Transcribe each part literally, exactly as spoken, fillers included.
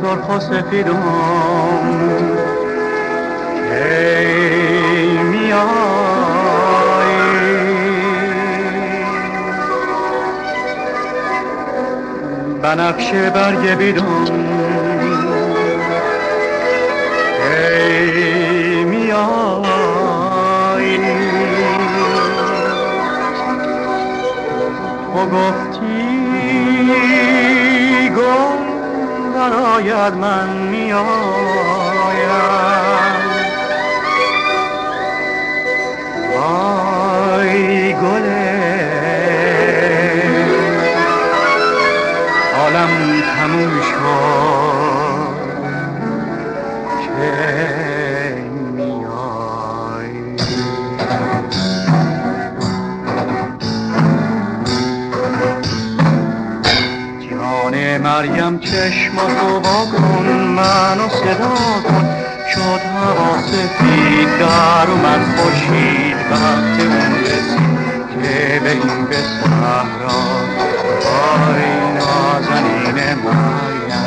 سرخ و سفیدم کی میایی بنفشه برگ بیدم کی میایی تو گفتی گل براید من میایم وای گله عالم تموم شد که میای جان مریم چشماتو وا کن منو صدا کن شد هوا سفید در اومد خورشید وقت اون رسید که به این به صحرا وای نازنین مریم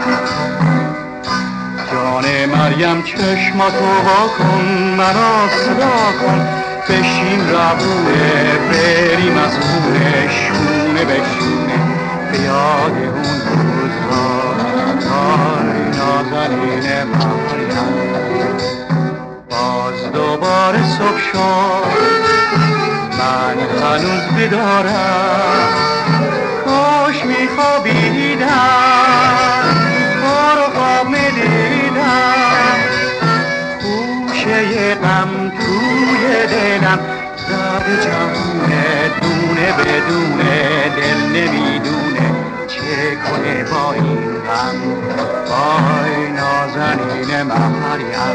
جان مریم چشماتو وا کن منو صدا کن بشین ربونه بریم از خونه شونه به شونه به یاد اون روزها وای نازنین مریم باز دوباره صبح شد من هنوز بیدارم کاش میخوابیدم کار و خواب میدیدم خوشه غم توی دلم زد جوونه دونه بدونه دل نمیدونه چه کنه با این غم وای نازنین مریم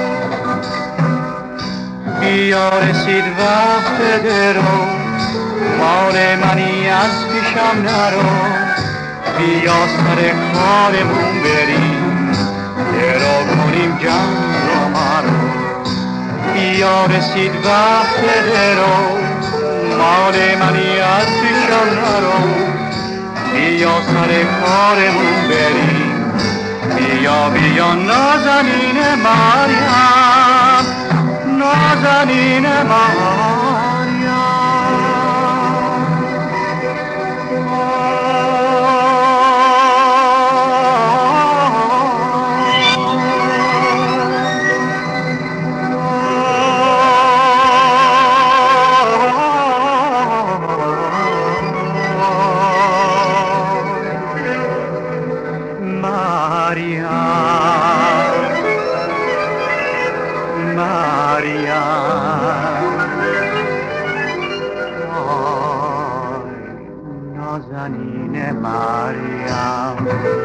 بیا رسید وقت درو مال منی از پیشم نرو بیا سر کارمون بریم درو کنیم جمع رو مرو بیا رسید وقت درو مال منی از پیشم نرو بیا سر کارمون بریم بیا بیا نازنین مریم نازنین مریم نازنین مریم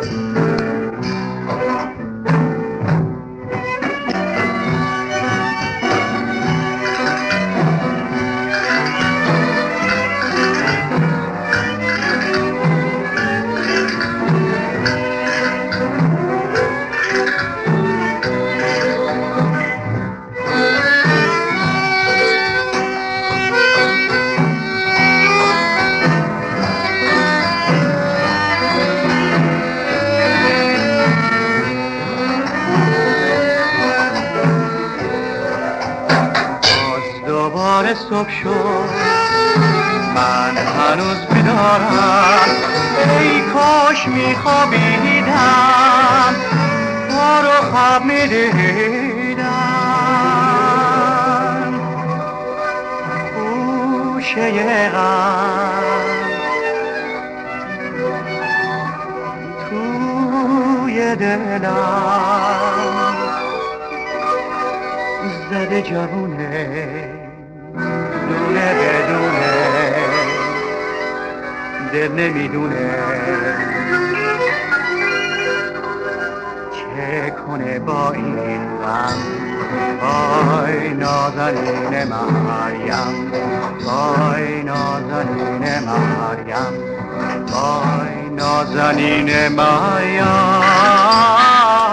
دوباره صبح شد من هنوز بیدارم ای کاش میخوابیدم ما رو خواب میدیدم خوشه غم توی دلم زده جوونه دونه بدونه دل نمیدونه چه کنه با این غم وای نازنین مریم وای نازنین مریم وای نازنین مریم